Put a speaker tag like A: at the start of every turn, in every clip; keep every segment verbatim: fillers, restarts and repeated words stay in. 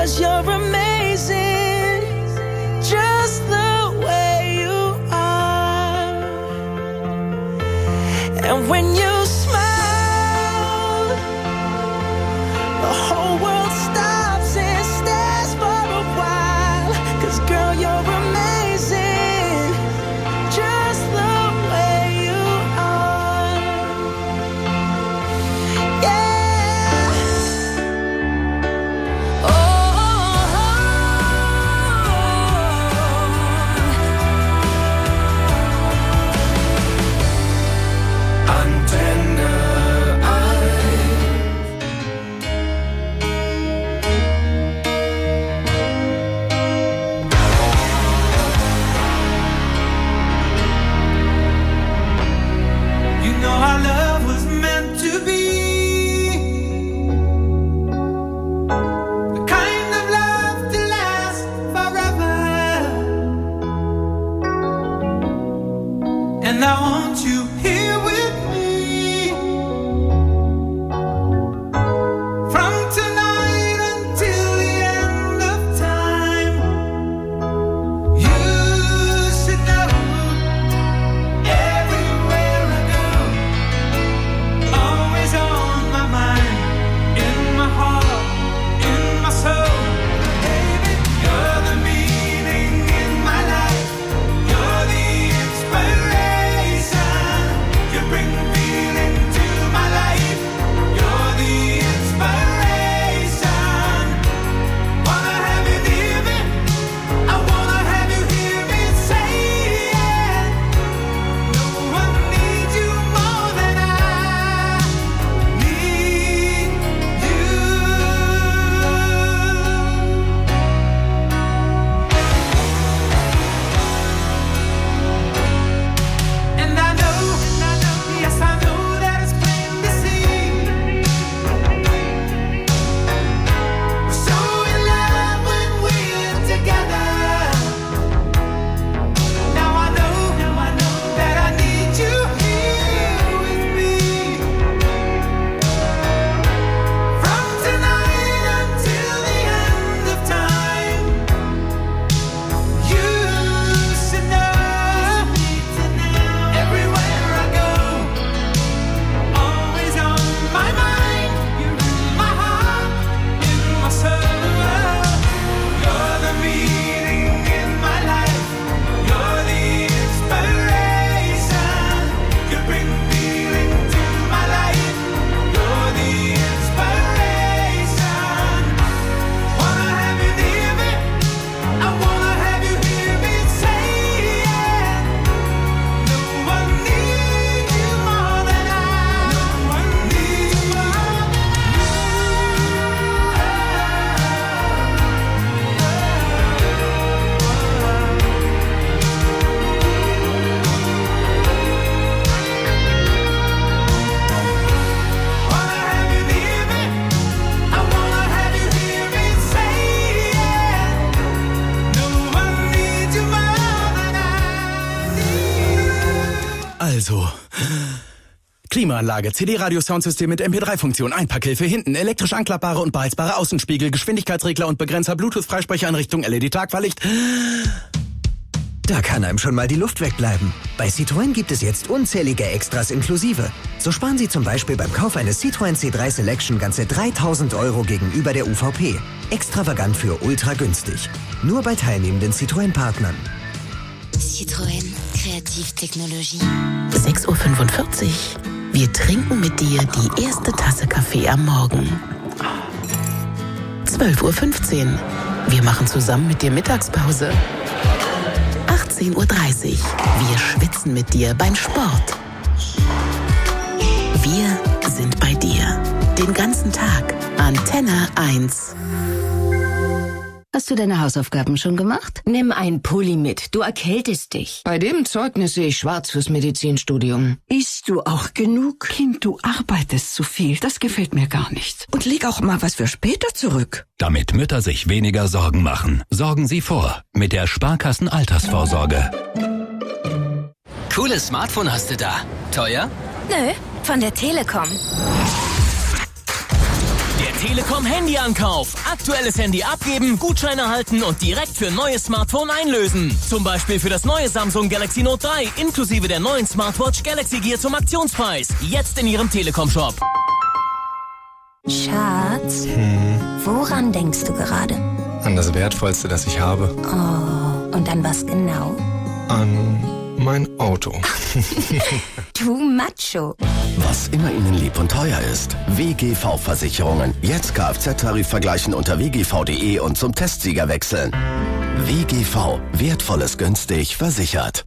A: 'cause you're amazing, just the way you are. And when you smile, the whole world stops and stares for a while. 'Cause girl, you're amazing, just the way you are. Yeah. Oh, oh, oh. Antenne our love was meant to be the kind of love to last forever. And I want you here with me from tonight until the end of time. You should know everywhere I go, always on my mind, in my heart, in my soul. Baby, you're the meaning in my life. You're the inspiration. You bring feeling to my life. You're the inspiration. Wanna have you near me. I wanna have you hear me say it. No one needs you more than I need you. And I know, yes I know that it's plain to see. We're so in love when we're together. Now I know, now I know that I need you here with me. From tonight until the end of time. You should know, everywhere I go, always on my mind. You're in my heart, in my soul. You're the meaning in my life. You're the inspiration. You bring feeling to my life. You're the inspiration. Wanna have you near me. I wanna have you hear me say it. No one needs you more than I. No one needs you more than Wanna have you near me. I wanna have you hear me say it. No one needs you more than I need.
B: Also, Klimaanlage, C D-Radio-Soundsystem mit M P drei Funktion, Einpackhilfe hinten, elektrisch anklappbare und beheizbare Außenspiegel, Geschwindigkeitsregler und Begrenzer, Bluetooth-Freisprecheinrichtung, L E D-Tagfahrlicht.
C: Da kann einem schon mal die Luft wegbleiben. Bei Citroën gibt es jetzt unzählige Extras inklusive. So sparen Sie zum Beispiel beim Kauf eines Citroën C drei Selection ganze dreitausend Euro gegenüber der U V P. Extravagant für ultra günstig. Nur bei teilnehmenden Citroën-Partnern.
D: Citroën, Kreativtechnologie.
E: sechs Uhr fünfundvierzig. Wir trinken mit dir die erste Tasse Kaffee am Morgen. zwölf Uhr fünfzehn. Wir machen zusammen mit dir Mittagspause. achtzehn Uhr dreißig. Wir schwitzen mit dir beim Sport. Wir sind bei dir. Den ganzen Tag. Antenne eins.
F: Hast du deine Hausaufgaben schon gemacht? Nimm einen Pulli mit, du erkältest dich.
G: Bei dem Zeugnis sehe ich schwarz fürs Medizinstudium.
H: Isst du auch genug? Kind, du arbeitest zu viel, das gefällt mir gar nicht. Und leg auch mal was für später zurück.
I: Damit Mütter sich weniger Sorgen machen, sorgen Sie vor mit der Sparkassen Altersvorsorge.
J: Cooles Smartphone hast du da. Teuer?
D: Nö, von der Telekom.
J: Der Telekom Handy-Ankauf. Aktuelles Handy abgeben, Gutscheine erhalten und direkt für neues Smartphone einlösen. Zum Beispiel für das neue Samsung Galaxy Note drei inklusive der neuen Smartwatch Galaxy Gear zum Aktionspreis. Jetzt in Ihrem Telekom-Shop.
K: Schatz, hm. woran denkst du gerade?
L: An das Wertvollste, das ich habe.
K: Oh, und an was genau?
L: An mein Auto.
K: Du Macho.
M: Was immer Ihnen lieb und teuer ist. W G V-Versicherungen. Jetzt Kfz-Tarif vergleichen unter w g v punkt de und zum Testsieger wechseln. W G V. Wertvolles günstig versichert.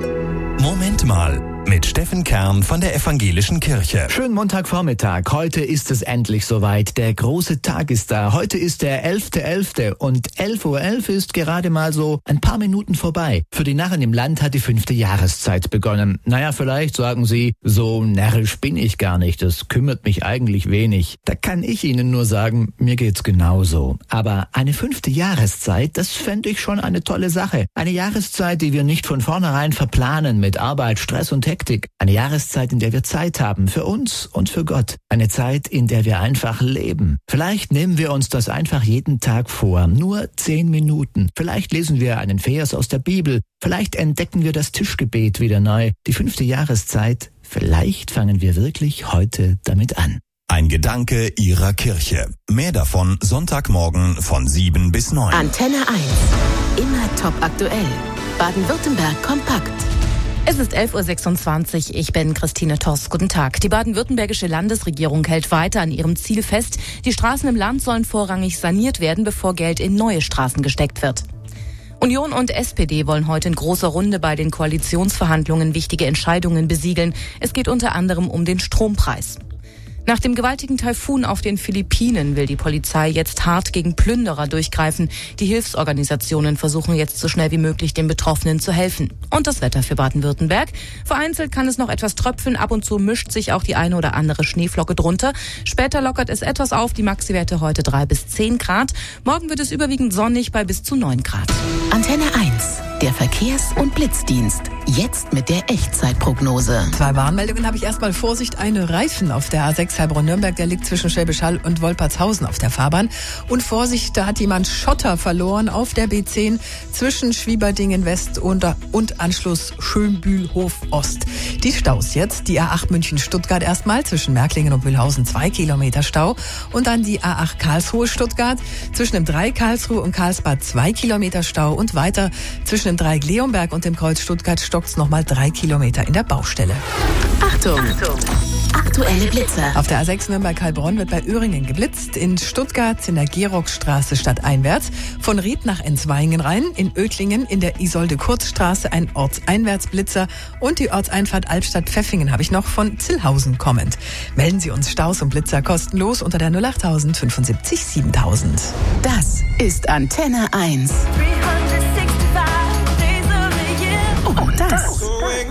N: Moment mal. Mit Steffen Kern von der Evangelischen Kirche.
O: Schönen Montagvormittag. Heute ist es endlich soweit. Der große Tag ist da. Heute ist der elfter elfter und elf Uhr elf ist gerade mal so ein paar Minuten vorbei. Für die Narren im Land hat die fünfte Jahreszeit begonnen. Naja, vielleicht sagen Sie, so närrisch bin ich gar nicht. Das kümmert mich eigentlich wenig. Da kann ich Ihnen nur sagen, mir geht's genauso. Aber eine fünfte Jahreszeit, das fände ich schon eine tolle Sache. Eine Jahreszeit, die wir nicht von vornherein verplanen mit Arbeit, Stress und Hektik. Eine Jahreszeit, in der wir Zeit haben, für uns und für Gott. Eine Zeit, in der wir einfach leben. Vielleicht nehmen wir uns das einfach jeden Tag vor, nur zehn Minuten. Vielleicht lesen wir einen Vers aus der Bibel. Vielleicht entdecken wir das Tischgebet wieder neu. Die fünfte Jahreszeit, vielleicht fangen wir wirklich heute damit an.
N: Ein Gedanke Ihrer Kirche. Mehr davon Sonntagmorgen von sieben bis neun.
E: Antenne eins. Immer top aktuell. Baden-Württemberg kompakt.
P: Es ist elf Uhr sechsundzwanzig. Ich bin Christine Toss. Guten Tag. Die baden-württembergische Landesregierung hält weiter an ihrem Ziel fest. Die Straßen im Land sollen vorrangig saniert werden, bevor Geld in neue Straßen gesteckt wird. Union und S P D wollen heute in großer Runde bei den Koalitionsverhandlungen wichtige Entscheidungen besiegeln. Es geht unter anderem um den Strompreis. Nach dem gewaltigen Taifun auf den Philippinen will die Polizei jetzt hart gegen Plünderer durchgreifen. Die Hilfsorganisationen versuchen jetzt so schnell wie möglich den Betroffenen zu helfen. Und das Wetter für Baden-Württemberg. Vereinzelt kann es noch etwas tröpfeln, ab und zu mischt sich auch die eine oder andere Schneeflocke drunter. Später lockert es etwas auf, die Maxi-Werte heute drei bis zehn Grad. Morgen wird es überwiegend sonnig bei bis zu neun Grad.
E: Antenne eins, der Verkehrs- und Blitzdienst. Jetzt mit der Echtzeitprognose.
Q: Zwei Warnmeldungen habe ich erstmal. Vorsicht, eine Reifen auf der A sechs Heilbronn-Nürnberg, der liegt zwischen Schwäbisch Hall und Wolpertshausen auf der Fahrbahn. Und Vorsicht, da hat jemand Schotter verloren auf der B zehn zwischen Schwieberdingen West und, und Anschluss Schönbühlhof Ost. Die Staus jetzt, die A acht München-Stuttgart erstmal zwischen Märklingen und Mühlhausen zwei Kilometer Stau und dann die A acht Karlsruhe-Stuttgart zwischen dem Dreieck Karlsruhe und Karlsbad zwei Kilometer Stau und weiter zwischen dem Dreieck Leonberg und dem Kreuz Stuttgart stockt's nochmal drei Kilometer in der Baustelle.
E: Achtung! Achtung. Aktuelle Blitzer.
Q: Auf der A sechs Nürnberg-Heilbronn wird bei Öhringen geblitzt. In Stuttgart in der Geroxstraße stadteinwärts. Von Ried nach Enzweingen rein. In Ödlingen in der Isolde-Kurz-Straße ein Ortseinwärtsblitzer. Und die Ortseinfahrt Albstadt-Pfeffingen habe ich noch von Zillhausen kommend. Melden Sie uns Staus und Blitzer kostenlos unter der null acht null fünfundsiebzig siebentausend.
E: Das ist Antenne eins. Und das.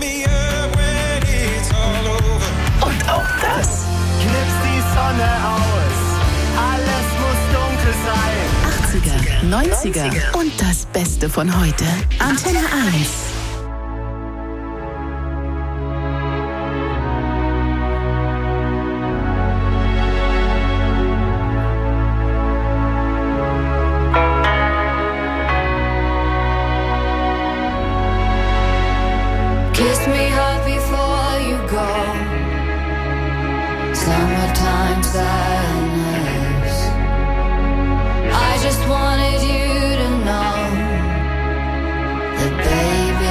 E: Und auch das.
A: Knips die Sonne aus, alles muss dunkel sein.
E: achtziger, neunziger und das Beste von heute. Antenne eins.
R: Kiss me hard before you go. Summertime sadness. I just wanted you to know that, baby,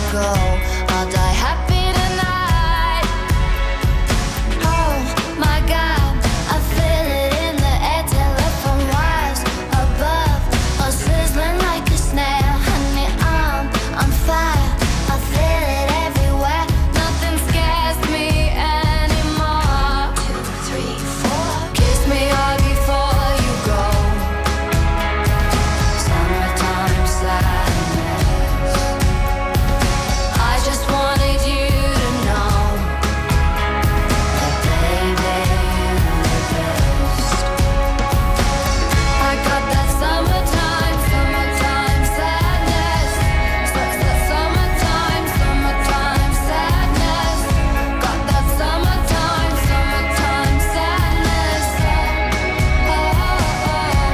R: go. I'll die happy tonight. Oh my God, I feel it in the air, telephone wires above, all sizzling like a snail. Honey, I'm on fire. I feel it everywhere. Nothing scares me anymore. Two, three, four. Kiss me hard before you go. Summertime sadness. I just wanted you to know that baby you're the best. I got that summertime, summertime sadness. Such that summertime, summertime sadness. Got that summertime, summertime sadness. Oh, oh,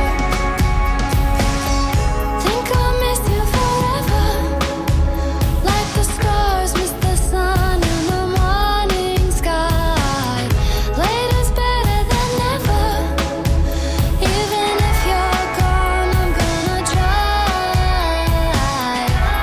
R: oh. Think I'll miss you forever, like the stars miss the sun in the morning sky. Later's better than never. Even if you're gone, I'm gonna try.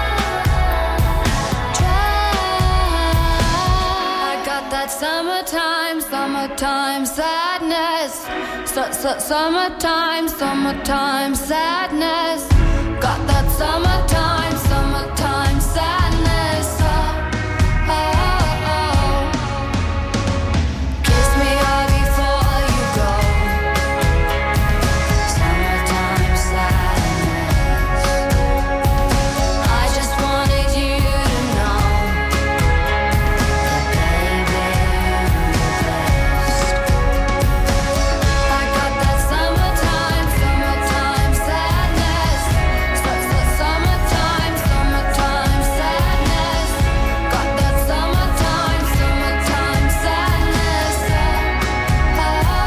R: Try. I got that summertime, summertime sadness. Su- su- Summertime, summertime sadness. Got that summertime, summertime sadness. Oh, oh, oh. Kiss me hard before you go. Summertime sadness. I just wanted you to know that baby you're the best. I got that summertime, summertime sadness. Su- su- Summertime, summertime sadness. Got that summertime, summertime sadness. Oh,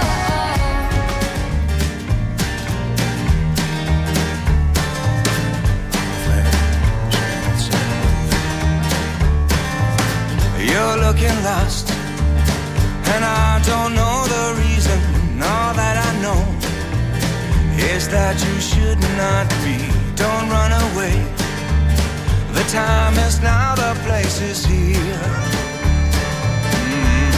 A: You're looking lost, and I don't know the reason. All that I know is that you should not be. Don't run away. The time is now, the place is here. Mm.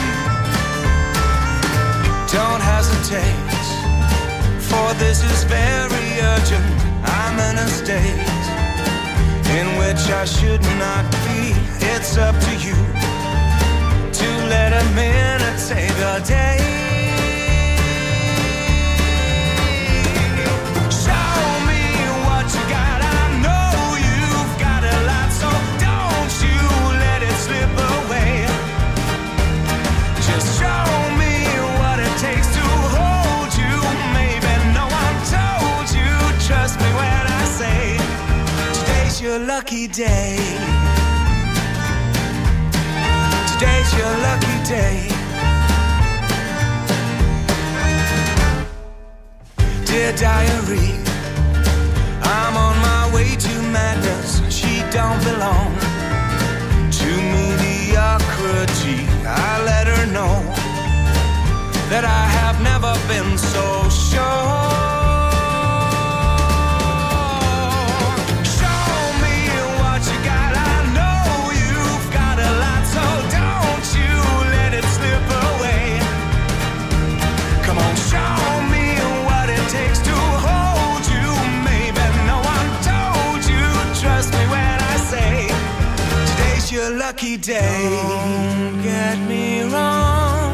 A: Don't hesitate, for this is very urgent. I'm in a state in which I should not be. It's up to you to let a minute save a day. Show me what you got. I know you've got a lot, so don't you let it slip away. Just show me what it takes to hold you. Maybe no one told you. Trust me when I say today's your lucky day. Today's your lucky day. Dear diary, I'm on my way to madness. She don't belong to mediocrity. I let her know that I have never been so sure. Show me what you got. I know you've got a lot, so don't you let it slip away. Come on, show me what it takes to hold you. Maybe no one told you. Trust me when I say today's your lucky day. Don't get me wrong,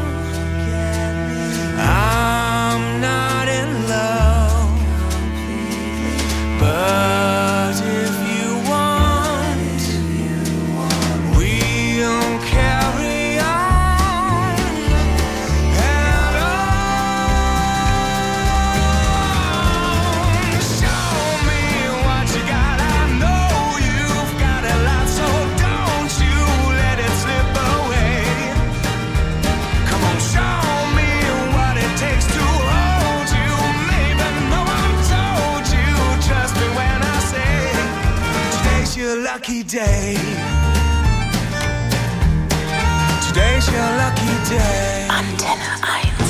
A: I'm not in love, but if you want, we'll carry on and on. Show me what you got. I know you've got a lot, so don't you let it slip away. Come on, show me what it takes to hold you. Maybe no one told you. Trust me when I say today's your lucky day. Today's your lucky day.
E: Antenne eins.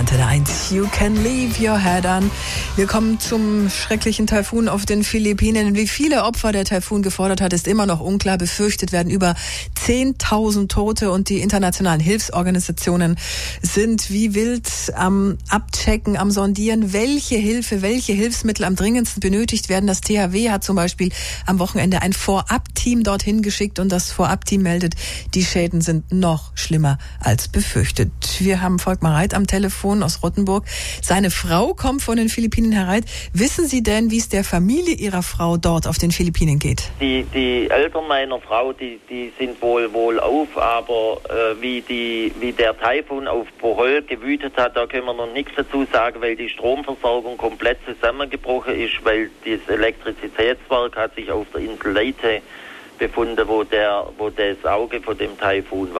Q: Antenne eins. You can leave your head on. Wir kommen zum schrecklichen Taifun auf den Philippinen. Wie viele Opfer der Taifun gefordert hat, ist immer noch unklar. Befürchtet werden über zehntausend Tote und die internationalen Hilfsorganisationen sind wie wild am Abchecken, am Sondieren, welche Hilfe, welche Hilfsmittel am dringendsten benötigt werden. Das T H W hat zum Beispiel am Wochenende ein Vorab-Team dorthin geschickt und das Vorab-Team meldet, die Schäden sind noch schlimmer als befürchtet. Wir haben Volkmar Reit am Telefon aus Rottenburg. Seine Frau kommt von den Philippinen herein. Wissen Sie denn, wie es der Familie Ihrer Frau dort auf den Philippinen geht?
S: Die, die Eltern meiner Frau, die, die sind wohl wohl auf, aber äh, wie, die, wie der Taifun auf Bohol gewütet hat, da können wir noch nichts dazu sagen, weil die Stromversorgung komplett zusammengebrochen ist, weil das Elektrizitätswerk hat sich auf der Insel Leyte befunden, wo, der, wo das Auge von dem Taifun war.